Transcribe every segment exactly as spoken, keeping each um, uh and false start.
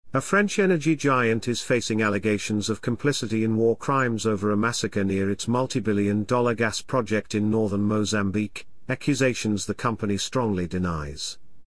A French energy giant is facing allegations of complicity in war crimes over a massacre near its multi-billion dollar gas project in northern Mozambique, accusations the company strongly denies.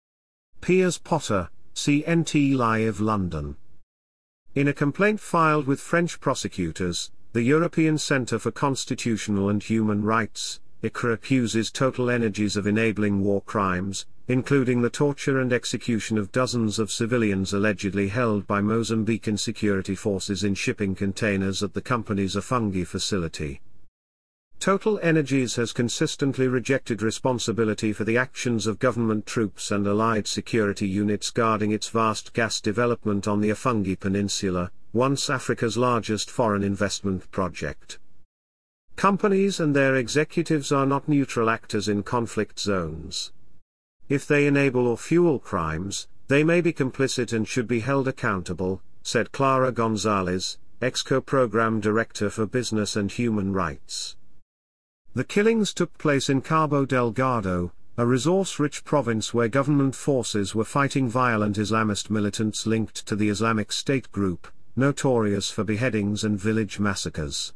Piers Potter, C N T Live London. In a complaint filed with French prosecutors, the European Centre for Constitutional and Human Rights, I C R A, accuses TotalEnergies of enabling war crimes, including the torture and execution of dozens of civilians allegedly held by Mozambican security forces in shipping containers at the company's Afungi facility. TotalEnergies has consistently rejected responsibility for the actions of government troops and allied security units guarding its vast gas development on the Afungi Peninsula, once Africa's largest foreign investment project. Companies and their executives are not neutral actors in conflict zones. If they enable or fuel crimes, they may be complicit and should be held accountable, said Clara Gonzalez, EXCO Program Director for Business and Human Rights. The killings took place in Cabo Delgado, a resource-rich province where government forces were fighting violent Islamist militants linked to the Islamic State group, notorious for beheadings and village massacres.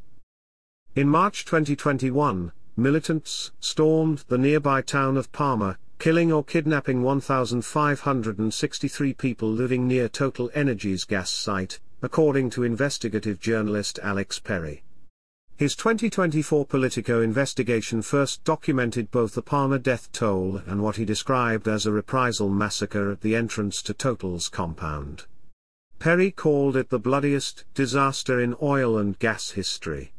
In March twenty twenty-one, militants stormed the nearby town of Palma, killing or kidnapping one thousand five hundred sixty-three people living near TotalEnergies gas site, according to investigative journalist Alex Perry. His twenty twenty-four Politico investigation first documented both the Palma death toll and what he described as a reprisal massacre at the entrance to Total's compound. Perry called it the bloodiest disaster in oil and gas history.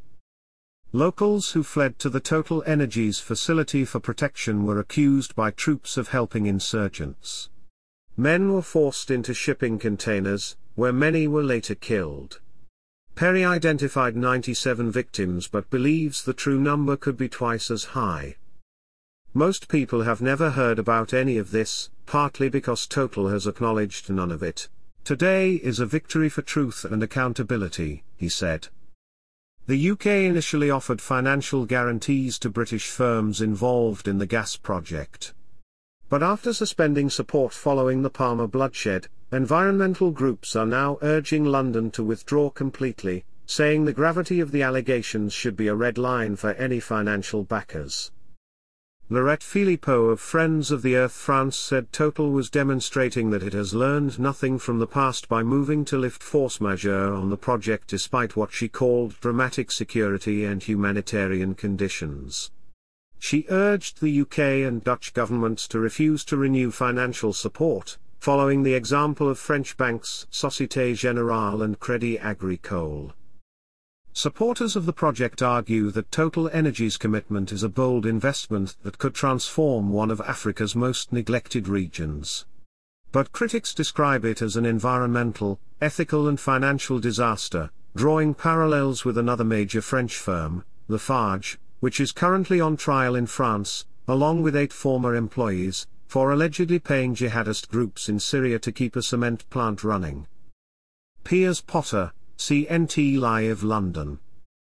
Locals who fled to the TotalEnergies facility for protection were accused by troops of helping insurgents. Men were forced into shipping containers, where many were later killed. Perry identified ninety-seven victims but believes the true number could be twice as high. Most people have never heard about any of this, partly because Total has acknowledged none of it. Today is a victory for truth and accountability, he said. The U K initially offered financial guarantees to British firms involved in the gas project. But after suspending support following the Palma bloodshed, environmental groups are now urging London to withdraw completely, saying the gravity of the allegations should be a red line for any financial backers. Laurette Philippot of Friends of the Earth France said Total was demonstrating that it has learned nothing from the past by moving to lift force majeure on the project despite what she called dramatic security and humanitarian conditions. She urged the U K and Dutch governments to refuse to renew financial support, following the example of French banks Société Générale and Crédit Agricole. Supporters of the project argue that TotalEnergies' commitment is a bold investment that could transform one of Africa's most neglected regions. But critics describe it as an environmental, ethical and financial disaster, drawing parallels with another major French firm, Lafarge, which is currently on trial in France, along with eight former employees, for allegedly paying jihadist groups in Syria to keep a cement plant running. Piers Potter, C N T Live London.